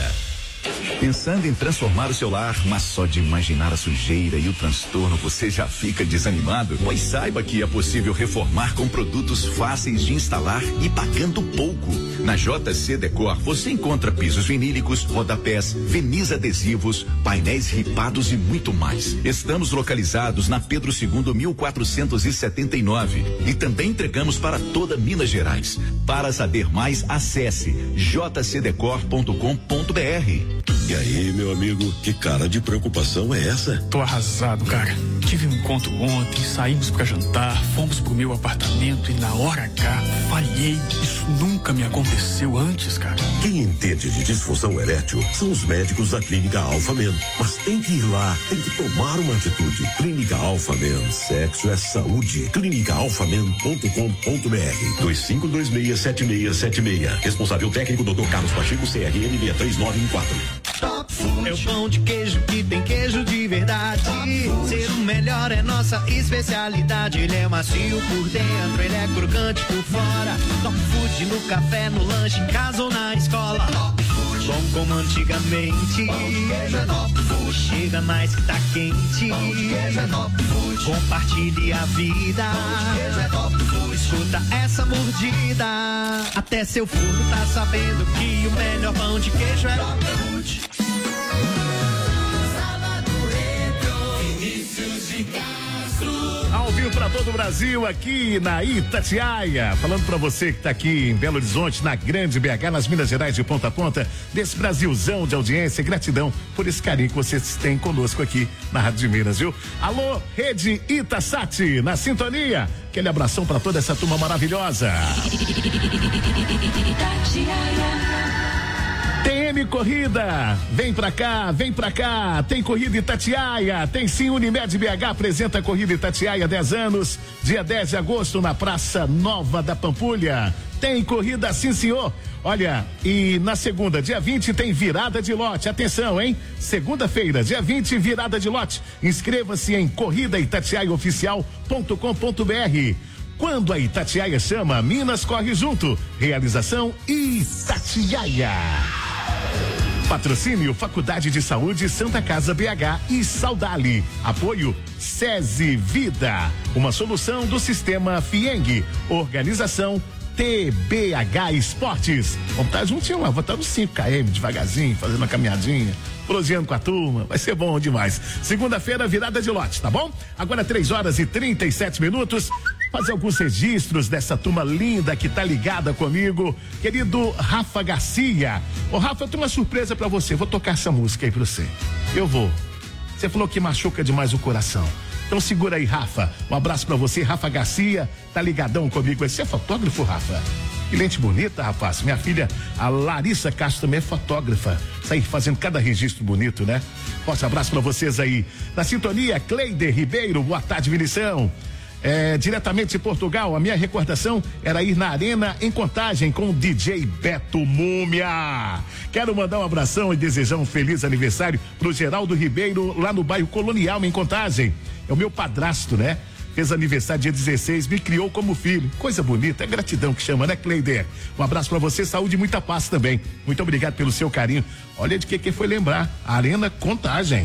Pensando em transformar o seu lar, mas só de imaginar a sujeira e o transtorno você já fica desanimado? Pois saiba que é possível reformar com produtos fáceis de instalar e pagando pouco. Na J C Decor você encontra pisos vinílicos, rodapés, verniz adesivos, painéis ripados e muito mais. Estamos localizados na Pedro segundo, mil quatrocentos e setenta e nove e também entregamos para toda Minas Gerais. Para saber mais, acesse j c decor ponto com ponto b r. E aí, meu amigo, que cara de preocupação é essa? Tô arrasado, cara. Tive um encontro ontem, saímos pra jantar, fomos pro meu apartamento e na hora H, falhei. Isso nunca me aconteceu antes, cara. Quem entende de disfunção erétil são os médicos da Clínica Alpha Men. Mas tem que ir lá, tem que tomar uma atitude. Clínica Alpha Men, sexo é saúde. clínica alpha men ponto com ponto b r. dois cinco dois seis, sete seis sete seis. Responsável técnico doutor Carlos Pacheco, C R M seis três nove um quatro. Top Food é o pão de queijo que tem queijo de verdade. Ser o melhor é nossa especialidade. Ele é macio por dentro, ele é crocante por fora. Top Food no café, no lanche, em casa ou na escola. Top Food, bom como antigamente. Pão de queijo é Top Food. Chega mais que tá quente. Pão de queijo é Top Food. Compartilhe a vida. Pão de queijo é Top Food. Escuta essa mordida. Até seu furo tá sabendo que o melhor pão de queijo é Top Food. Ao vivo para todo o Brasil, aqui na Itatiaia, falando para você que está aqui em Belo Horizonte, na Grande B H, nas Minas Gerais, de ponta a ponta, desse Brasilzão de audiência. Gratidão por esse carinho que vocês têm conosco aqui na Rádio de Minas, viu? Alô, Rede Itasat, na sintonia. Aquele abração para toda essa turma maravilhosa. T M Corrida, vem pra cá, vem pra cá, tem Corrida Itatiaia, tem sim, Unimed B H apresenta a Corrida Itatiaia dez anos, dia dez de agosto na Praça Nova da Pampulha. Tem corrida sim, senhor. Olha, e na segunda, dia vinte, tem virada de lote. Atenção, hein? Segunda-feira, dia vinte, virada de lote. Inscreva-se em corrida itatiaia oficial ponto com ponto b r. Quando a Itatiaia chama, Minas corre junto. Realização Itatiaia. Patrocínio Faculdade de Saúde Santa Casa B H e Saudali. Apoio SESI Vida. Uma solução do sistema FIENG. Organização T B H Esportes. Vamos estar juntinho lá, vou estar nos cinco quilômetros, devagarzinho, fazendo uma caminhadinha, proseando com a turma, vai ser bom demais. Segunda-feira, virada de lote, tá bom? Agora três horas e trinta e sete minutos. Fazer alguns registros dessa turma linda que tá ligada comigo, querido Rafa Garcia. Ô Rafa, eu tenho uma surpresa pra você, vou tocar essa música aí pra você. Eu vou. Você falou que machuca demais o coração. Então segura aí, Rafa. Um abraço pra você, Rafa Garcia, tá ligadão comigo. Você é fotógrafo, Rafa? Que lente bonita, rapaz. Minha filha, a Larissa Castro, também é fotógrafa. Sai fazendo cada registro bonito, né? Forte abraço pra vocês aí. Na sintonia, Cleider Ribeiro, boa tarde, Vinição. É, diretamente de Portugal, a minha recordação era ir na Arena em Contagem com o D J Beto Múmia. Quero mandar um abração e desejar um feliz aniversário pro Geraldo Ribeiro, lá no bairro Colonial, em Contagem. É o meu padrasto, né? Fez aniversário dia dezesseis, me criou como filho. Coisa bonita, é gratidão que chama, né, Cleider? Um abraço pra você, saúde e muita paz também. Muito obrigado pelo seu carinho. Olha de que que foi lembrar, Arena Contagem.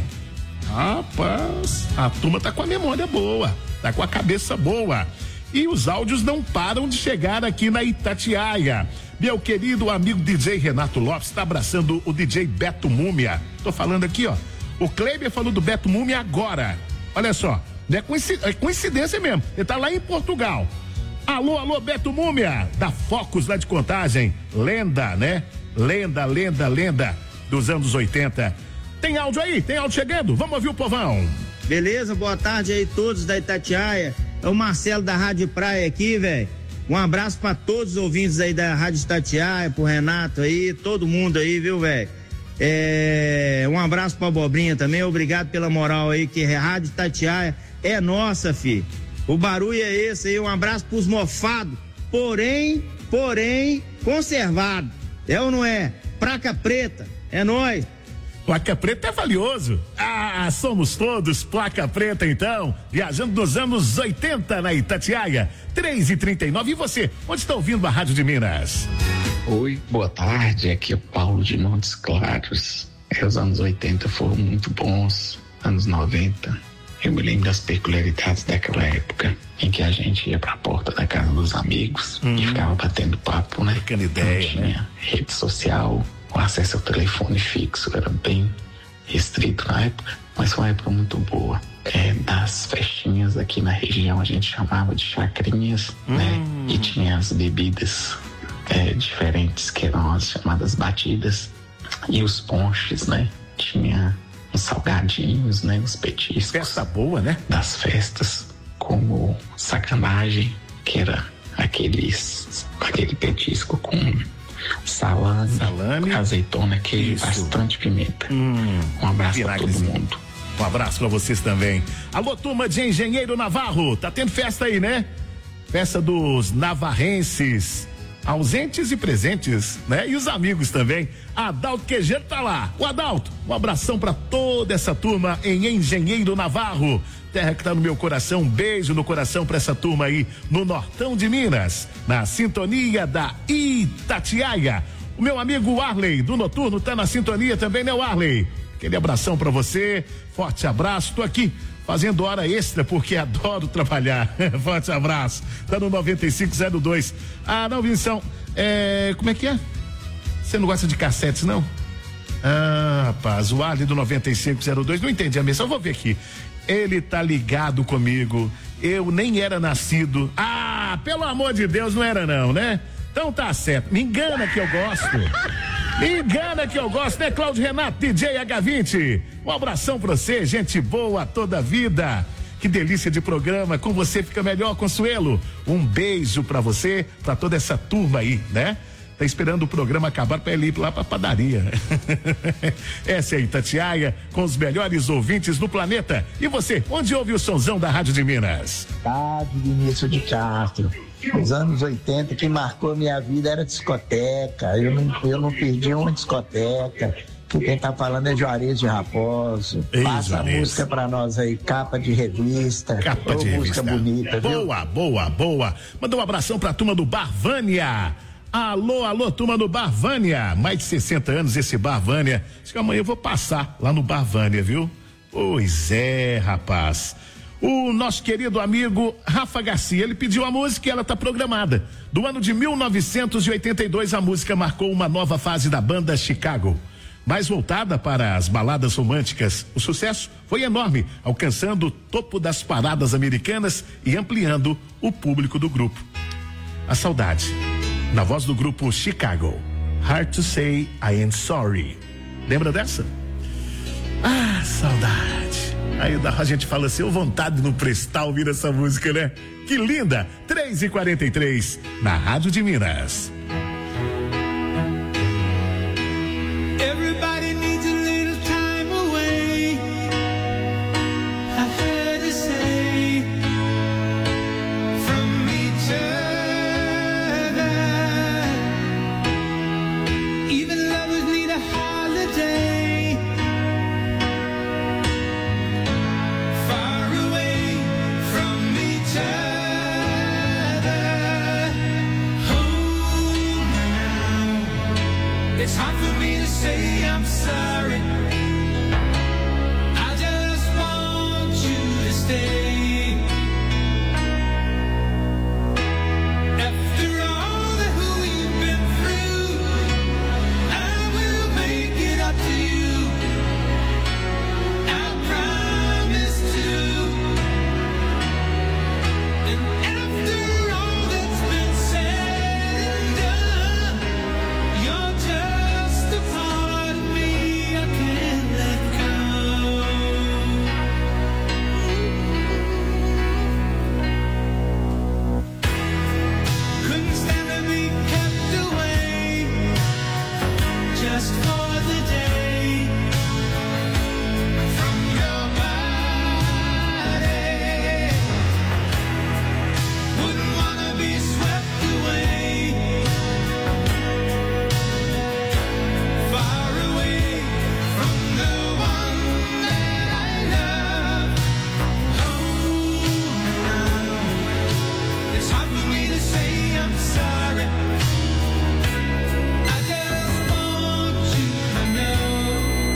Rapaz, a turma tá com a memória boa, tá com a cabeça boa. E os áudios não param de chegar aqui na Itatiaia. Meu querido amigo D J Renato Lopes tá abraçando o D J Beto Múmia. Tô falando aqui, ó. O Kleber falou do Beto Múmia agora. Olha só, é coincidência, é coincidência mesmo. Ele tá lá em Portugal. Alô, alô, Beto Múmia, da Focus lá de Contagem. Lenda, né? Lenda, lenda, lenda dos anos oitenta. Tem áudio aí? Tem áudio chegando? Vamos ouvir o povão. Beleza? Boa tarde aí todos da Itatiaia. É o Marcelo da Rádio Praia aqui, velho. Um abraço pra todos os ouvintes aí da Rádio Itatiaia, pro Renato aí, todo mundo aí, viu, velho? É... Um abraço pra Bobrinha também, obrigado pela moral aí, que a Rádio Itatiaia é nossa, fi. O barulho é esse aí, um abraço pros mofados, porém, porém, conservado. É ou não é? Placa preta, é nóis. Placa preta é valioso. Ah, somos todos placa preta então. Viajando nos anos oitenta na Itatiaia. três e trinta e nove. E você? Onde está ouvindo a Rádio de Minas? Oi, boa tarde. Aqui é o Paulo de Montes Claros. É, os anos oitenta foram muito bons. Anos noventa. Eu me lembro das peculiaridades daquela época em que a gente ia pra porta da casa dos amigos hum. e ficava batendo papo, né? Ficando ideia, não tinha né? rede social. O acesso ao telefone fixo era bem restrito na época, mas foi uma época muito boa. É, das festinhas aqui na região a gente chamava de chacrinhas, hum. né? E tinha as bebidas é, diferentes, que eram as chamadas batidas, e os ponches, né? Tinha os salgadinhos, né? Os petiscos. Festa boa, né? Das festas, como sacanagem, que era aqueles, aquele petisco com salame, salame, azeitona, queijo, bastante pimenta. Hum, um abraço pra todo mundo. Um abraço pra vocês também. Alô, turma de Engenheiro Navarro, tá tendo festa aí, né? Festa dos navarrenses, ausentes e presentes, né? E os amigos também. Adalto Quejeiro tá lá. O Adalto, um abração pra toda essa turma em Engenheiro Navarro. Terra que tá no meu coração, um beijo no coração pra essa turma aí no Nortão de Minas, na sintonia da Itatiaia. O meu amigo Arley do Noturno tá na sintonia também, né, Arley? Aquele abração pra você, forte abraço, tô aqui fazendo hora extra porque adoro trabalhar. Forte abraço, tá no noventa e cinco zero dois. Ah, não, Vinção, é, como é que é? Você não gosta de cassetes, não? Ah, rapaz, o Arley do noventa e cinco zero dois, não entendi a mensagem, vou ver aqui. Ele tá ligado comigo. Eu nem era nascido. Ah, pelo amor de Deus, não era não, né? Então tá certo. Me engana que eu gosto. Me engana que eu gosto, né, Cláudio Renato, D J H vinte? Um abração pra você, gente boa toda a vida. Que delícia de programa. Com você fica melhor, Consuelo. Um beijo pra você, pra toda essa turma aí, né? Tá esperando o programa acabar para ele ir lá pra padaria. Essa é a Itatiaia, com os melhores ouvintes do planeta. E você, onde ouve o sonzão da Rádio de Minas? Tarde, Vinícius de Castro. Nos anos oitenta, quem marcou a minha vida era discoteca. Eu não, eu não perdi uma discoteca. Quem tá falando é Juarez de Raposo. Ei, Passa Juarez. A música pra nós aí, capa de revista. Capa de música revista. Bonita, viu? Boa, boa, boa. Manda um abração pra turma do Bar Vânia. Alô, alô, turma do Bar Vânia. Mais de sessenta anos esse Bar Vânia. Acho que amanhã eu vou passar lá no Bar Vânia, viu? Pois é, rapaz. O nosso querido amigo Rafa Garcia, ele pediu a música e ela está programada. Do ano de mil novecentos e oitenta e dois, a música marcou uma nova fase da banda Chicago, mais voltada para as baladas românticas. O sucesso foi enorme, alcançando o topo das paradas americanas e ampliando o público do grupo. A Saudade, na voz do grupo Chicago. Hard to Say I Am Sorry. Lembra dessa? Ah, saudade. Aí a gente fala assim, eu vontade de não prestar ouvir essa música, né? Que linda! três e quarenta e três, na Rádio de Minas. Everybody needs a little time away. I heard you say from each other. Even lovers need a holiday. Far away from each other. Oh, now it's hard for me to say I'm sorry. I just want you to stay. After all that we've been through, I will make it up to you. I promise to. And after all that's been said and done, you're just a part of me I can't let go. Couldn't stand to be kept away just for the day from your body. Wouldn't wanna be swept away. Far away from the one that I love. Oh, no. It's hard for me to say I'm sorry. I just want you to know.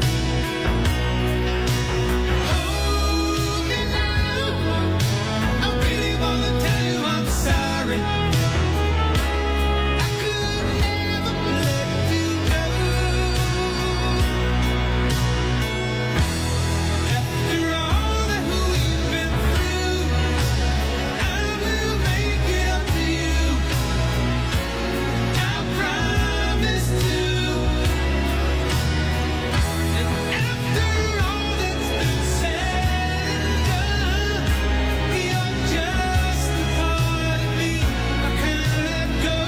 Hold me now. I really wanna tell you I'm sorry. I could never let you go. After all that we've been through, I will make it up to you. I promise to. And after all that's been said and done, you're just a part of me I can't let go.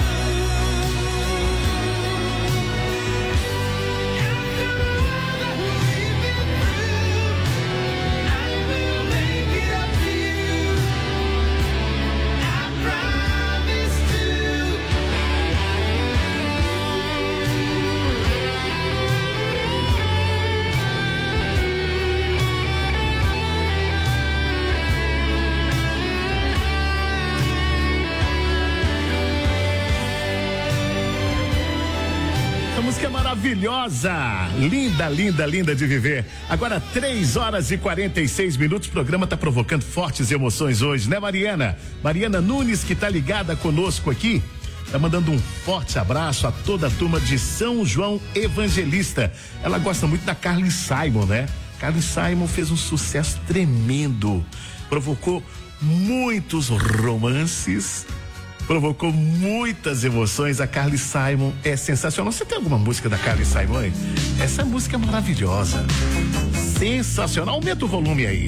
After all that we've been through, I will make it up to you. I promise to. Essa música é maravilhosa, linda, linda, linda de viver. Agora três horas e quarenta e seis minutos, o programa tá provocando fortes emoções hoje, né, Mariana? Mariana Nunes, que tá ligada conosco aqui, tá mandando um forte abraço a toda a turma de São João Evangelista. Ela gosta muito da Carly Simon, né? Carly Simon fez um sucesso tremendo, provocou muitos romances, provocou muitas emoções. A Carly Simon é sensacional. Você tem alguma música da Carly Simon aí? Essa música é maravilhosa, sensacional. Aumenta o volume aí.